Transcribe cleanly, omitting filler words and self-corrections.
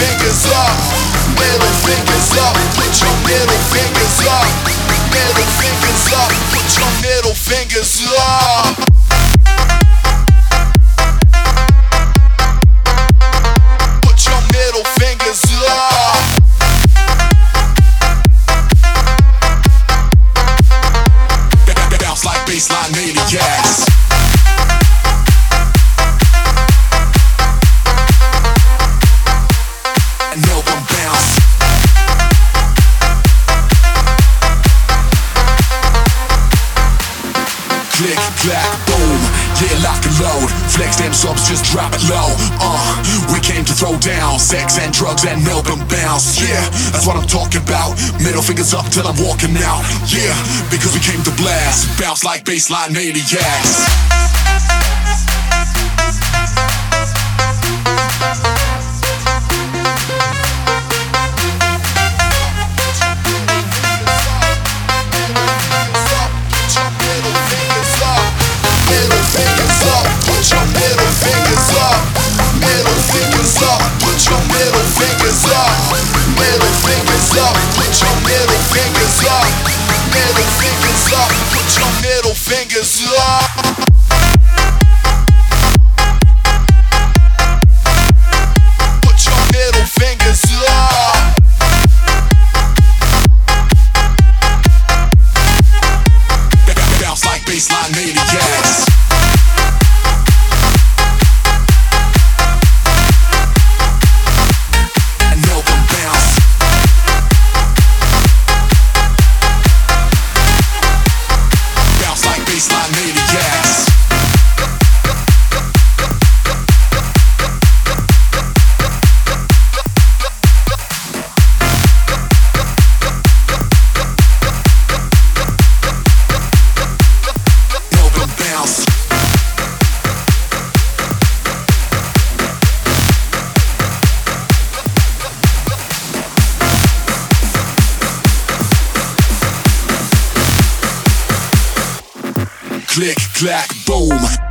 fingers up, middle fingers up, put your middle fingers up, middle fingers up, put your middle fingers up. Put your middle fingers up. Bounce like baseline maniacs. And no one bounce. Click, clack, boom. Yeah, lock and load. Flex them subs, just drop it low. We came to throw down sex and drugs and Melbourne bounce. Yeah, that's what I'm talking about. Middle fingers up till I'm walking out. Yeah, because we came to blast. Bounce like baseline maniacs. Middle fingers up, put your middle fingers up. Middle fingers up, put your middle fingers up. Middle fingers up, put your middle fingers up. Middle fingers up, put your middle fingers up. Put your middle fingers up. Bounce like baseline maniacs. And no one bounce. Bounce like baseline maniacs. Bounce. Click, clack, boom.